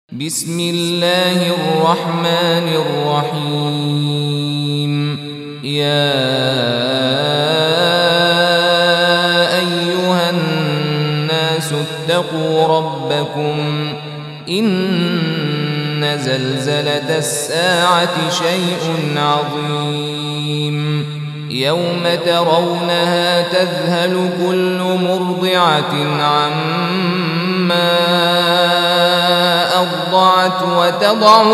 بسم الله الرحمن الرحيم. يا أيها الناس اتقوا ربكم إن زلزلة الساعة شيء عظيم يوم ترونها تذهل كل مرضعة عما أرضعت وتضع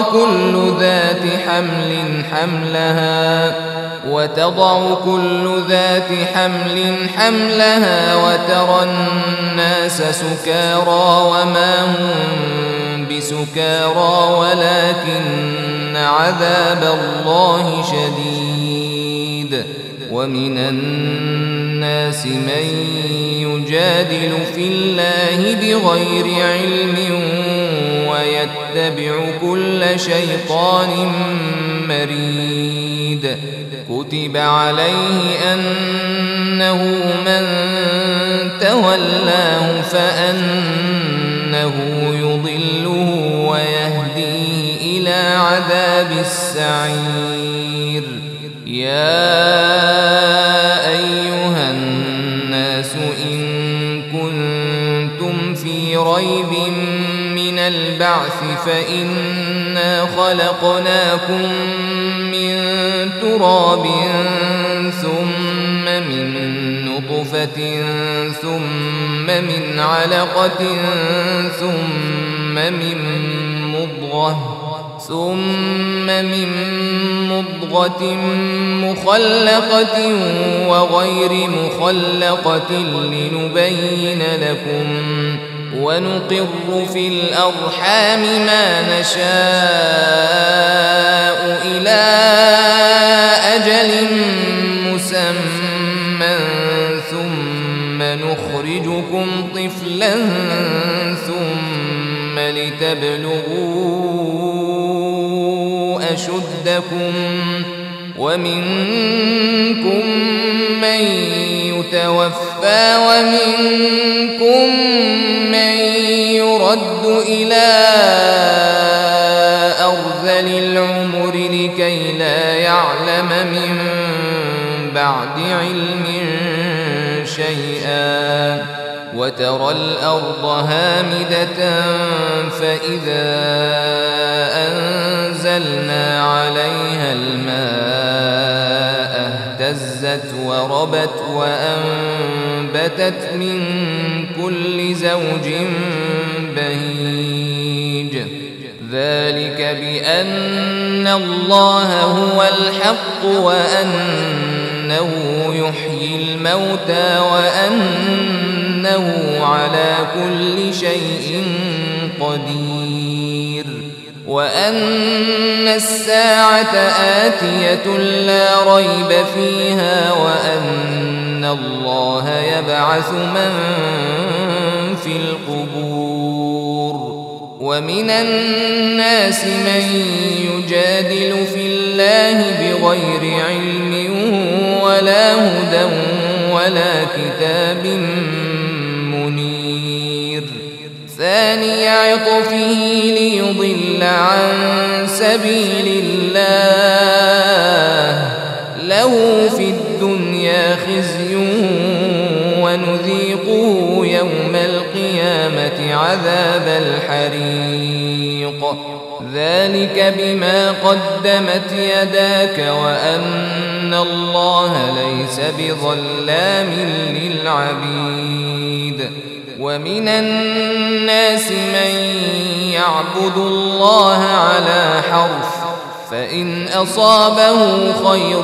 كل ذات حمل حملها وترى الناس سكارى وما هم بسكارى ولكن عذاب الله شديد. ومن الناس من يجادل في الله بغير علم ويتبع كل شيطان مريد. كتب عليه أنه من تولاه فأنه يضله ويهديه إلى عذاب السعير. يا أيها الناس إن كنتم في ريب من البعث فإنا خلقناكم من تراب ثم من نطفة ثم من علقة ثم من مضغة مخلقة وغير مخلقة لنبين لكم ونقر في الأرحام ما نشاء إلى أجل مسمى ثم نخرجكم طفلا ثم لتبلغوا أشدكم ومنكم من يتوفى ومنكم من يرد إلى أرذل العمر لكي لا يعلم من بعد علم شيئا. وترى الأرض هامدة فإذا أنزلنا عليها الماء اهتزت وربت وأنبتت من كل زوج بهيج. ذلك بأن الله هو الحق وأنه يحيي الموتى وأنه على كل شيء قدير وأن الساعة آتية لا ريب فيها وأن الله يبعث من في القبور. ومن الناس من يجادل في الله بغير علم ولا هدى ولا كتاب منير. ثاني عطفه ليضل عن سبيل الله له في الدنيا خزي ونذيقه يوم القيامة عذاب الحريق. ذلك بما قدمت يداك وأن الله ليس بظلام للعبيد. ومن الناس من يعبد الله على حرف فإن أصابه خير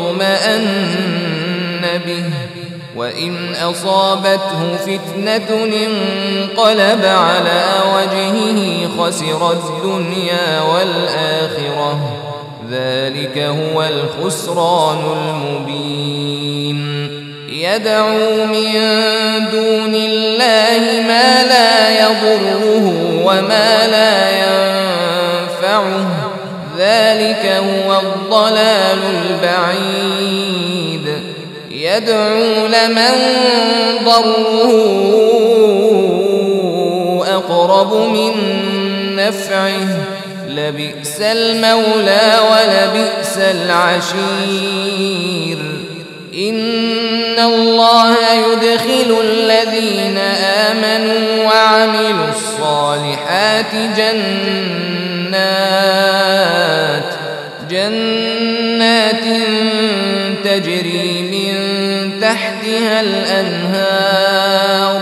اطمأن به وإن أصابته فتنة انقلب على وجهه خسر الدنيا والآخرة. ذلك هو الخسران المبين. يدعو من دون الله ما لا يضره وما لا ينفعه. ذلك هو الضلال البعيد. يدعو لمن ضره أقرب من نفعه لبئس المولى ولبئس العشير. إن الله يدخل الذين آمنوا وعملوا الصالحات جنات تجري من تحتها الأنهار.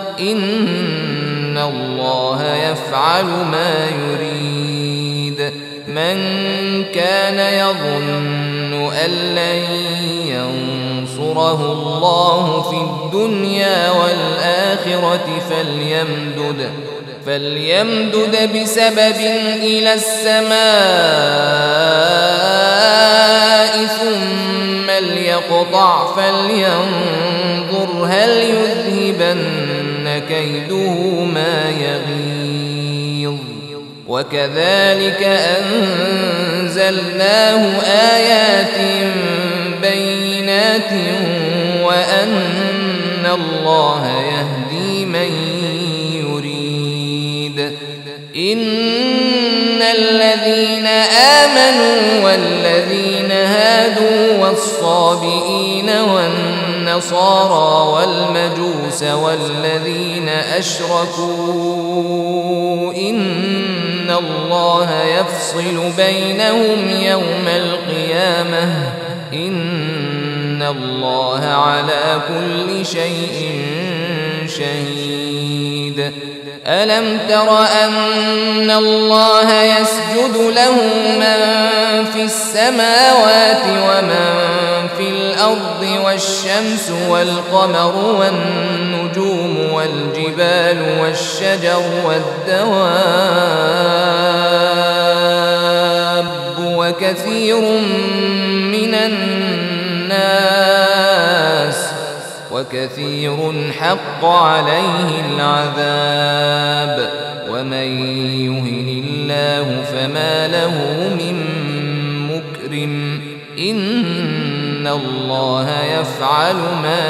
إن الله يفعل ما يريد. من كان يظن أن لن ينصره الله في الدنيا والآخرة فليمدد بسبب إلى السماء ثم ليقطع فلينظر هل يذهبن كيده ما يغيظ. وكذلك أنزلناه آيات بينات وأن الله يهدي من يريد. إن الذين آمنوا والذين هادوا والصابئين والنصارى والمجوس والذين أشركوا إن الله يفصل بينهم يوم القيامة. إن الله على كل شيء شهيد. ألم تر أن الله يسجد له من في السماوات ومن في الأرض والشمس والقمر والنجوم والجبال والشجر والدواب وكثير حق عليه العذاب. ومن يهن الله فما له من مكرم. إن الله يفعل ما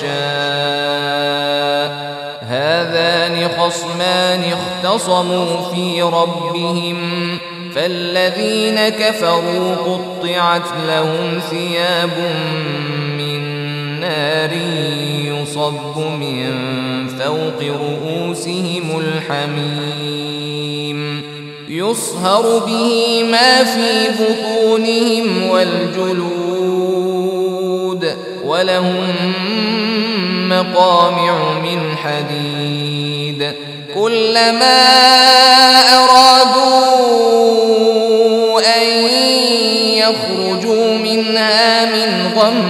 يشاء. هذان خصمان اختصموا في ربهم فالذين كفروا قطعت لهم ثياب من نار يصب من فوق رؤوسهم الحميم يصهر به ما في بطونهم والجلود ولهم مقامع من حديد. كلما أرادوا أن يخرجوا منها من غم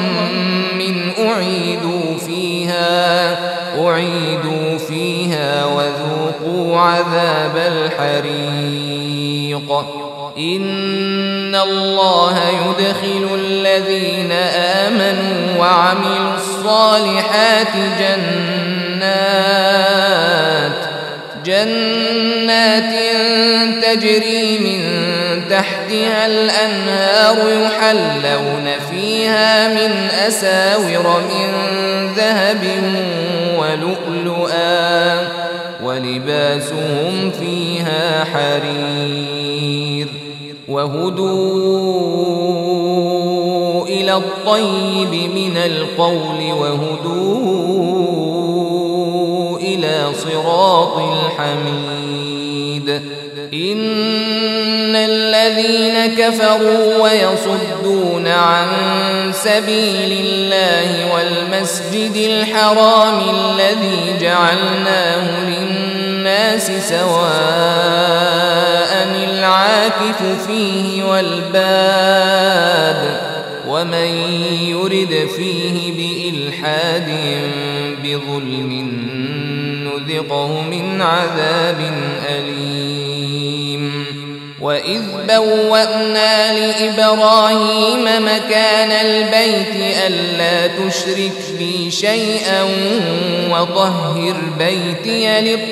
أعيدوا فيها وذوقوا عذاب الحريق. إن الله يدخل الذين آمنوا وعملوا الصالحات جنات تجري من تحتها الأنهار يحلون فيها من أساور من ذهب ولؤلؤا ولباسهم فيها حرير. وهدوا إلى الطيب من القول وهدوا إلى صراط الحميد. إن الذين كفروا ويصدون عن سبيل الله والمسجد الحرام الذي جعلناه للناس سواء العاكف فيه والباد ومن يرد فيه بإلحاد بظلم نذقه من عذاب أليم. وإذ بوأنا لإبراهيم مكان البيت ألا تشرك بي شيئا وطهر بيتي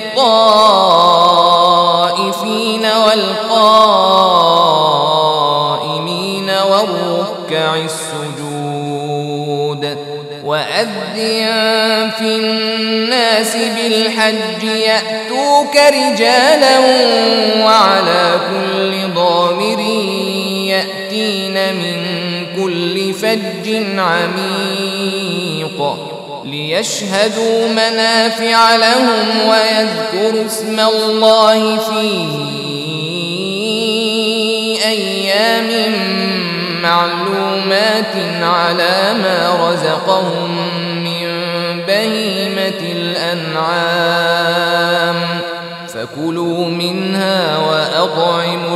للطائفين والقائمين والركع السجود وأذن في الناس بالحج يأتوك رجالا وعلى كل ضامر يأتين من كل فج عميق ليشهدوا منافع لهم ويذكروا اسم الله في أيام معلومات على ما رزقهم من بهيمة الأنعام فكلوا منها وأطعموا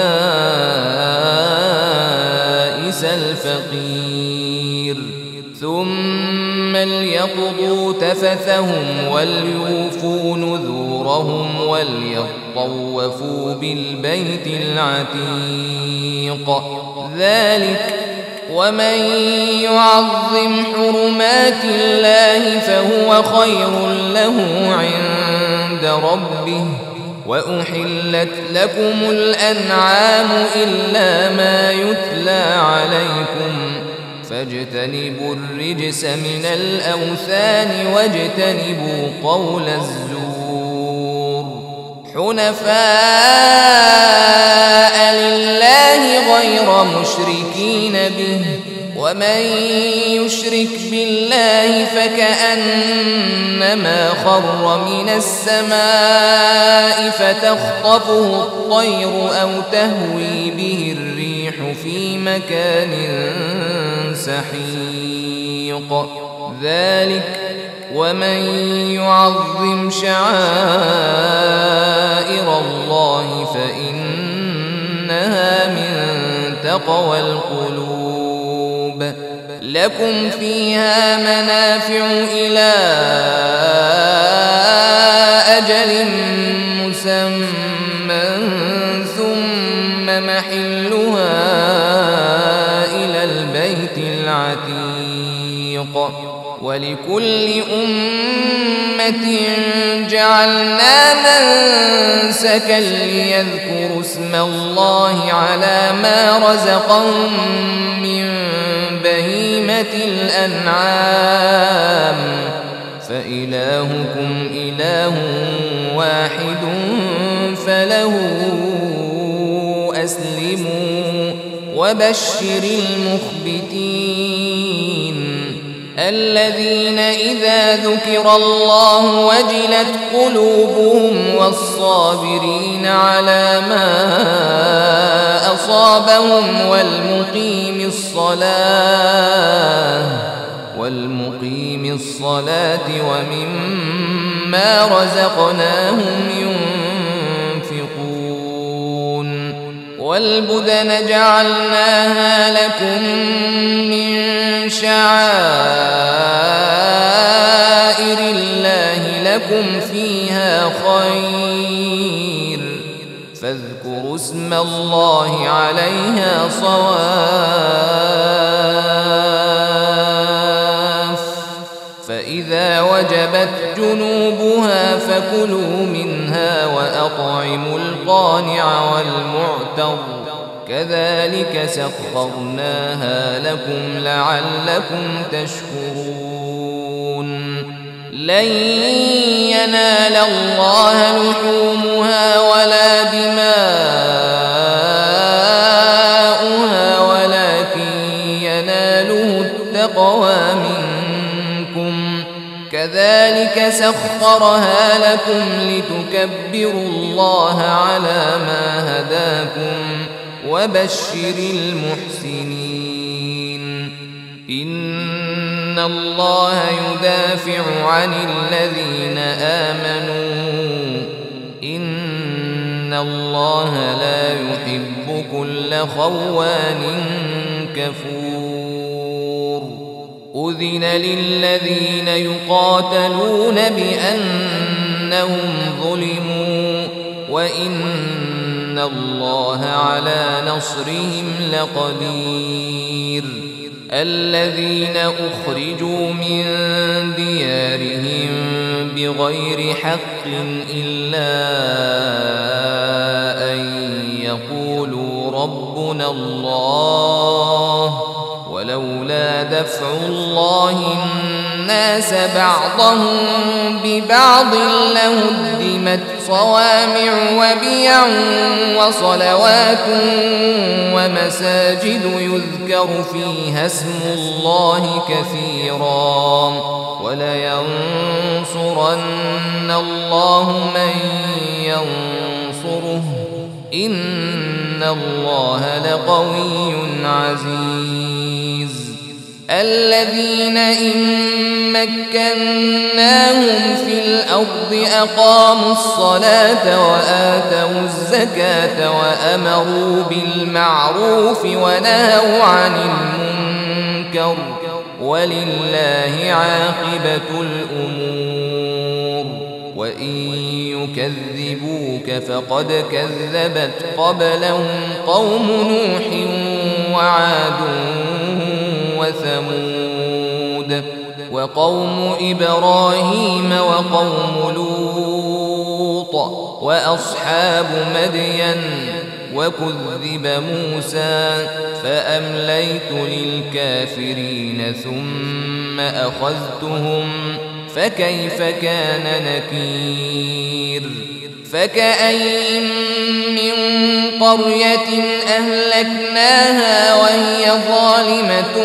البائس الفقير ثم ليقضوا تفثهم وليوفوا نذورهم وليطوفوا بالبيت العتيق ذلك ومن يعظم حرمات الله فهو خير له عند ربه وأحلت لكم الأنعام إلا ما يتلى عليكم فاجتنبوا الرجس من الأوثان واجتنبوا قول الزور حنفاء لله غير مشركين به ومن يشرك بالله فكأنما خر من السماء فتخطفه الطير أو تهوي به الريح في مكان سحيق ذلك ومن يعظم شعائر الله فإنها من تقوى القلوب لكم فيها منافع إلى أجل مسمى ثم محلها إلى البيت العتيق ولكل أمة جعلنا منسكا ليذكروا اسم الله على ما رزقهم من بهيمة الأنعام فإلهكم إله واحد فله أسلموا وبشر المخبتين الذين إذا ذكر الله وجلت قلوبهم والصابرين على ما أصابهم والمقيم الصلاة ومما رزقناهم ينفقون والبدن جعلناها لكم من شعائر الله لكم فيها خير فاذكروا اسم الله عليها صواف فإذا وجبت جنوبها فكلوا منها وأطعموا القانع والمعتر كذلك سخرناها لكم لعلكم تشكرون لن ينال الله لحومها ولا دماؤها ولكن يناله التقوى منكم كذلك سخرها لكم لتكبروا الله على ما هداكم وبشر المحسنين إن الله يدافع عن الذين آمنوا إن الله لا يحب كل خوان كفور أذن للذين يقاتلون بأنهم ظلموا وإن الله على نصرهم لقدير الذين أخرجوا من ديارهم بغير حق إلا أن يقولوا ربنا الله ولولا دفع الله الناس بعضهم ببعض لهدمت صوامع وبيع وصلوات ومساجد يذكر فيها اسم الله كثيرا ولينصرن الله من ينصره إن الله لقوي عزيز الذين إن مكناهم في الأرض أقاموا الصلاة وآتوا الزكاة وأمروا بالمعروف ونهوا عن المنكر ولله عاقبة الأمور وإن يكذبوك فقد كذبت قبلهم قوم نوح وعاد وثمود وقوم إبراهيم وقوم لوط وأصحاب مدين وكذب موسى فأمليت للكافرين ثم أخذتهم فكيف كان نكير فكأين من قرية أهلكناها وهي ظالمة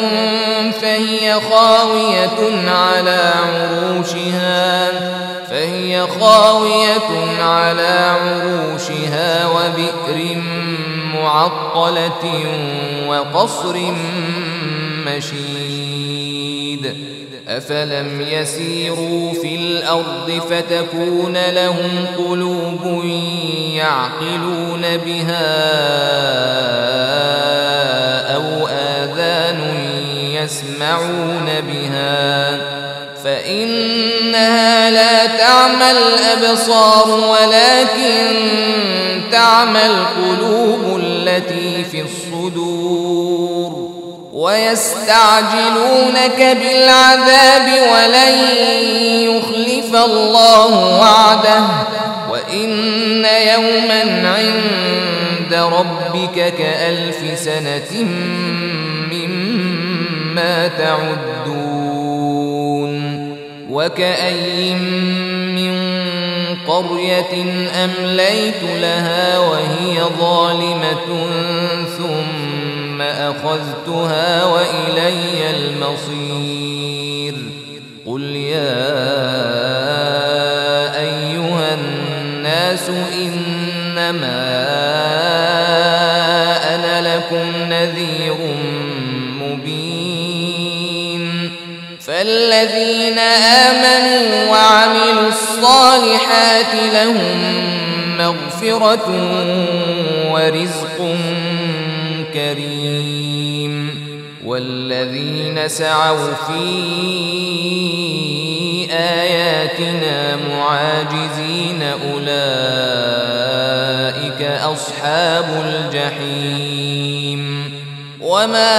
فهي خاوية على عروشها وبئر معطلة وقصر مشيد أفلم يسيروا في الأرض فتكون لهم قلوب يعقلون بها أو آذان يسمعون بها فإنها لا تعمى الأبصار ولكن تعمى القلوب التي في الصدور ويستعجلونك بالعذاب ولن يخلف الله وعده وإن يوما عند ربك كألف سنة مما تعدون وكأين من قرية أمليت لها وهي ظالمة ثم أخذتها وإلي المصير قل يا أيها الناس إنما أنا لكم نذير مبين فالذين آمنوا وعملوا الصالحات لهم مغفرة ورزق كريم والذين سعوا في آياتنا معاجزين أولئك أصحاب الجحيم وما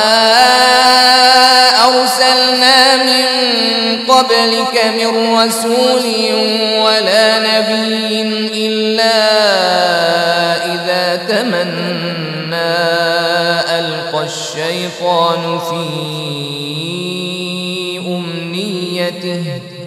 أرسلنا من قبلك من رسول ولا نبي إلا إذا تمنى ألقى الشيطان في أمنيته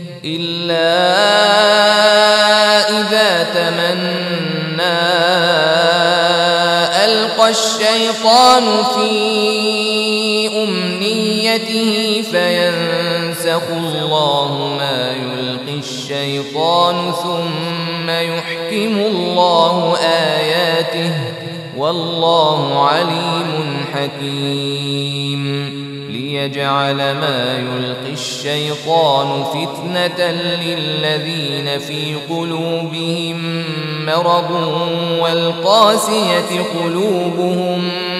فينسخ الله ما يلقي الشيطان ثم يحكم الله آياته والله عليم حكيم ليجعل ما يلقي الشيطان فتنة للذين في قلوبهم مرض والقاسية قلوبهم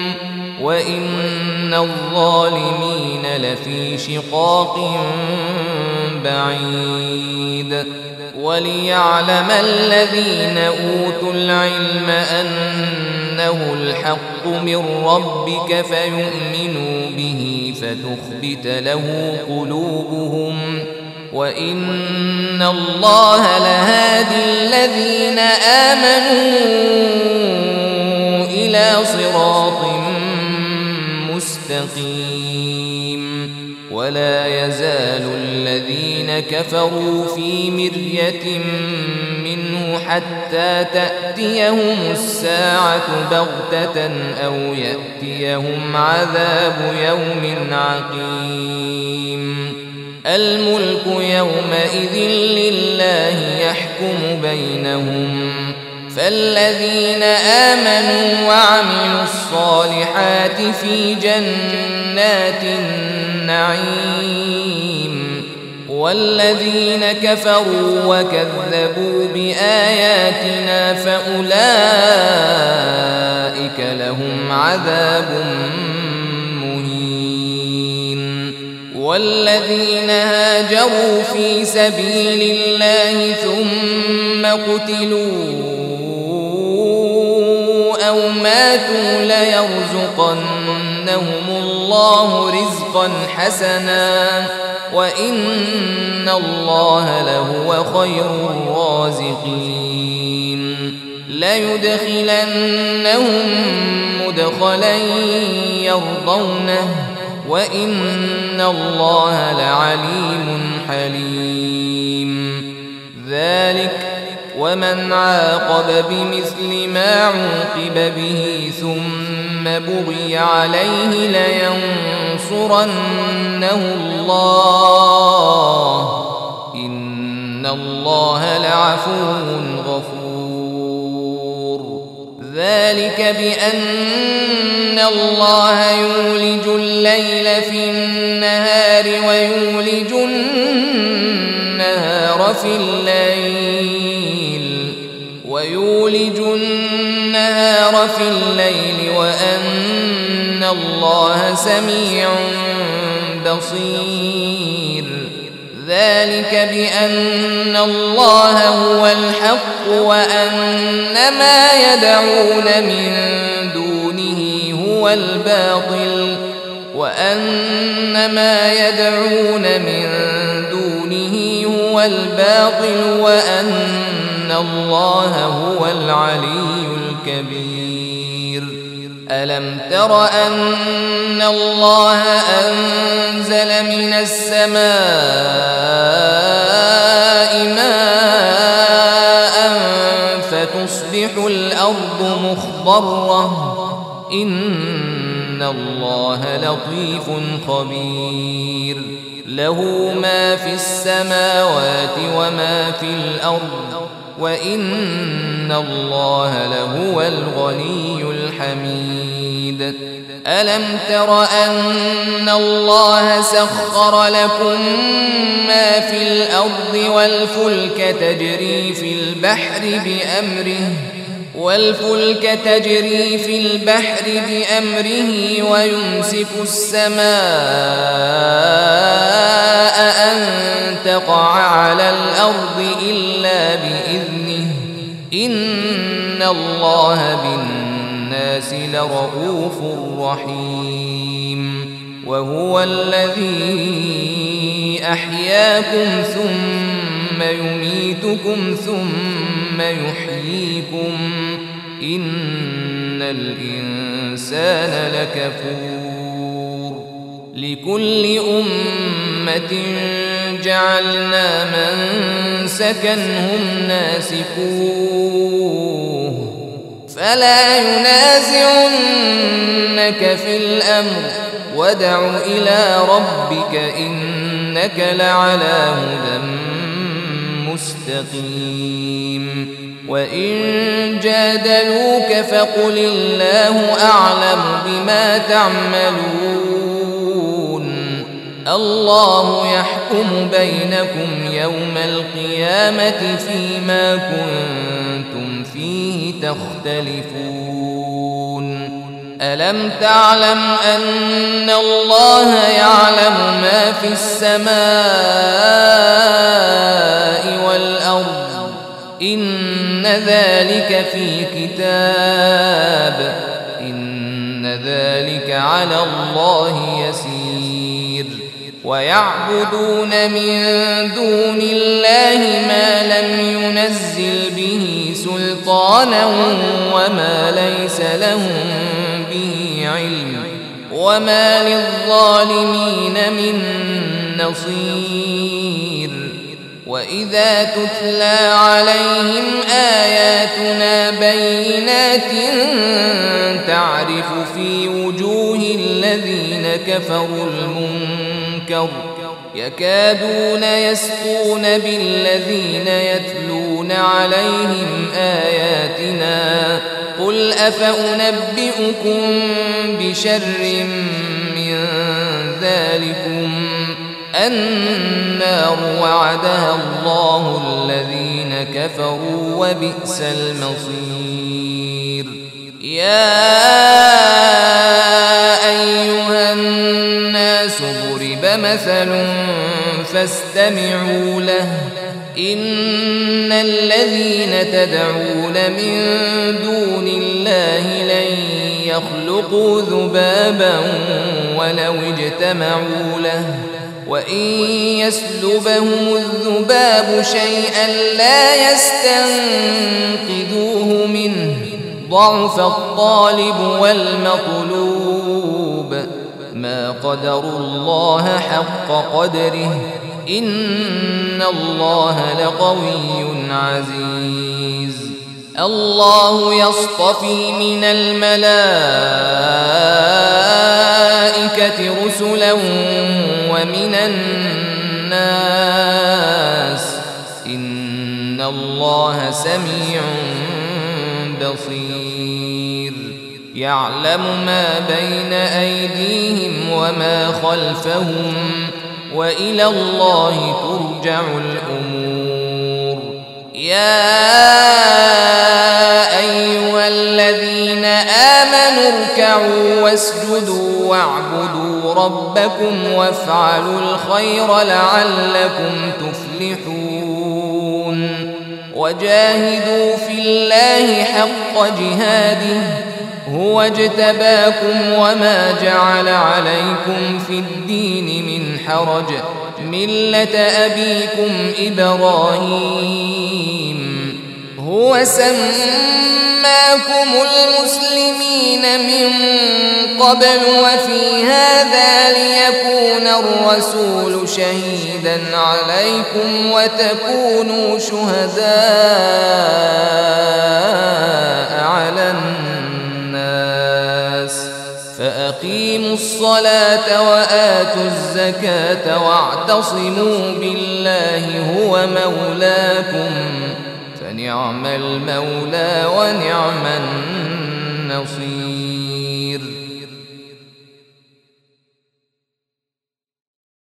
وإن الظالمين لفي شقاق بعيد وليعلم الذين أوتوا العلم أنه الحق من ربك فيؤمنوا به فتخبت له قلوبهم وإن الله لهادي الذين آمنوا إلى صراط مستقيم ولا يزال الذين الذين كفروا في مرية منه حتى تأتيهم الساعة بغتة أو يأتيهم عذاب يوم عقيم الملك يومئذ لله يحكم بينهم فالذين آمنوا وعملوا الصالحات في جنات النعيم والذين كفروا وكذبوا بآياتنا فأولئك لهم عذاب مهين والذين هاجروا في سبيل الله ثم قتلوا أو ماتوا ليرزقنهم الله رزقا حسنا وإن الله لهو خير الرازقين ليدخلنهم مدخلا يرضونه وإن الله لعليم حليم ذلك ومن عاقب بمثل ما عوقب به ثم بغي عليه لينصرنه الله إن الله لعفو غفور ذلك بأن الله يولج الليل في النهار ويولج النهار في الليل وأن الله سميع بصير ذلك بأن الله هو الحق وأن ما يدعون من دونه هو الباطل وأن الله هو العلي الكبير ألم تر أن الله أنزل من السماء ماء فتصبح الأرض مخضرة إن الله لطيف خبير له ما في السماوات وما في الأرض وإن الله لهو الغني الحميد ألم تر أن الله سخر لكم ما في الأرض والفلك تجري في البحر بأمره ويمسك السماء أن تقع على الأرض إلا بإذنه إن الله بالناس لرؤوف رحيم وهو الذي أحياكم ثم يميتكم ثم يحييكم إن الإنسان لكفور لكل أمة جعلنا منسكا هم ناسكوه فلا ينازعنك في الأمر وادع إلى ربك إنك لعلى هدى مستقيم وإن جادلوك فقل الله أعلم بما تعملون الله يحكم بينكم يوم القيامة فيما كنتم فيه تختلفون ألم تعلم أن الله يعلم ما في السماء والأرض إن ذلك في كتاب إن ذلك على الله يسير ويعبدون من دون الله ما لم ينزل به سلطانا وما ليس لهم به علم وما للظالمين من نصير وإذا تتلى عليهم آياتنا بينات تعرف في وجوه الذين كفروا المنكر يكادون يسطون بالذين يتلون عليهم آياتنا قل أفأنبئكم بشر من ذلكم النار وعدها الله الذين كفروا وبئس المصير يا أيها الناس ضرب مثل فاستمعوا له إن الذين تدعون من دون الله لن يخلقوا ذبابا ولو اجتمعوا له وإن يسلبهم الذباب شيئا لا يستنقذوه منه ضعف الطالب والمطلوب ما قدروا الله حق قدره إن الله لقوي عزيز الله يصطفي من الملائكة رسلا ومن الناس إن الله سميع بصير يعلم ما بين أيديهم وما خلفهم وإلى الله ترجع الأمور يا أيها الذين آمنوا اركعوا واسجدوا واعبدوا ربكم وافعلوا الخير لعلكم تفلحون وجاهدوا في الله حق جهاده هو اجتباكم وما جعل عليكم في الدين من حرج ملة أبيكم إبراهيم هو سماكم المسلمين من قبل وفي هذا ليكون الرسول شهيدا عليكم وتكونوا شهداء على الناس فأقيموا الصلاة وآتوا الزكاة واعتصموا بالله هو مولاكم فنعم المولى ونعم النصير